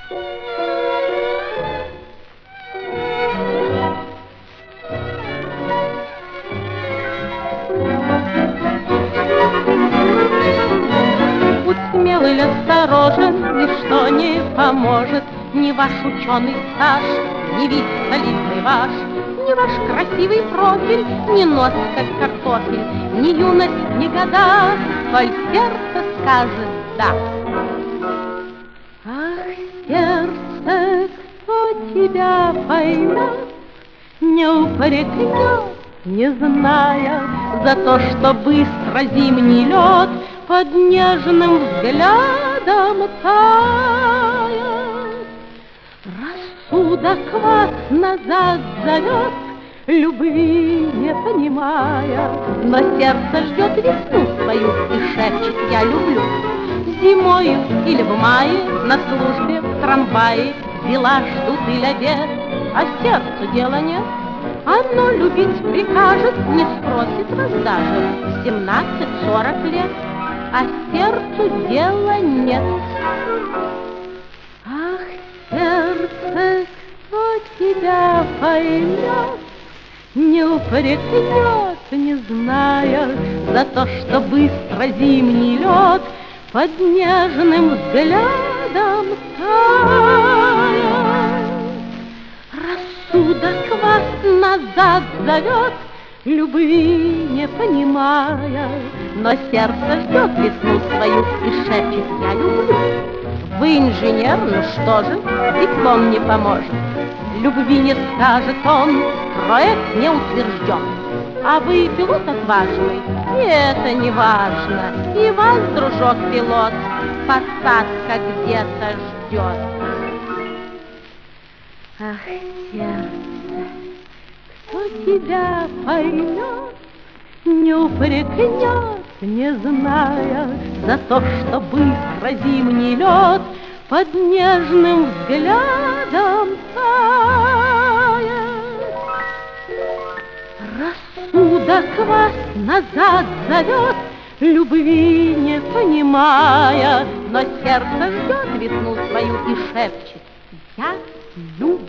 Будь смел или осторожен, ничто не поможет. Ни ваш ученый стаж, ни вид солидный ваш, ни ваш красивый профиль, ни нос, как картофель, ни юность, ни года, коль сердце скажет «да». Ах, сердце, кто тебя поймет, не упрекнет, не зная, за то, что быстро зимний лед под нежным взглядом тает. Рассудок вас назад зовет, любви не понимая, но сердце ждет весну свою и шепчет «я люблю». Зимою или в мае, на службе, в трамвае, дела ждут или обед, а сердцу дела нет. Оно любить прикажет, не спросит вас даже в 17-40 лет, а сердцу дела нет. Ах, сердце, кто тебя поймет, не упрекнет, не зная, за то, что быстро зимний лед под нежным взглядом тает. Рассудок вас назад зовет, любви не понимая, но сердце ждет весну свою и шепчет «я люблю». Вы инженер, ну что же, диплом не поможет, любви не скажет он, проект не утвержден. А вы пилот отважный, и это не важно, и вас, дружок пилот, посадка где-то ждет. Ах, сердце, кто тебя поймет, не упрекнет, не зная, за то, что быстро зимний лед под нежным взглядом тает. Рассудок вас назад зовет, любви не понимая, но сердце ждет весну свою и шепчет «я люблю».